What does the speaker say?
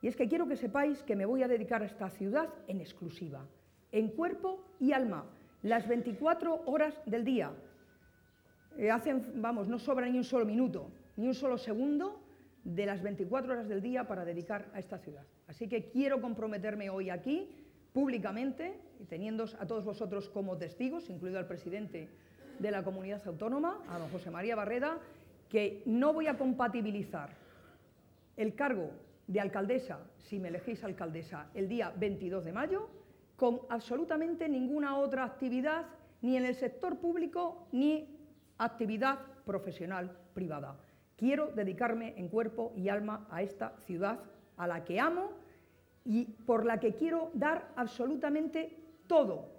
Y es que quiero que sepáis que me voy a dedicar a esta ciudad en exclusiva, en cuerpo y alma, las 24 horas del día. No sobra ni un solo minuto, ni un solo segundo de las 24 horas del día para dedicar a esta ciudad. Así que quiero comprometerme hoy aquí, públicamente, y teniéndoos a todos vosotros como testigos, incluido al presidente de la comunidad autónoma, a don José María Barreda, que no voy a compatibilizar el cargo de alcaldesa, si me elegís alcaldesa, el día 22 de mayo, con absolutamente ninguna otra actividad, ni en el sector público, ni actividad profesional privada. Quiero dedicarme en cuerpo y alma a esta ciudad, a la que amo y por la que quiero dar absolutamente todo,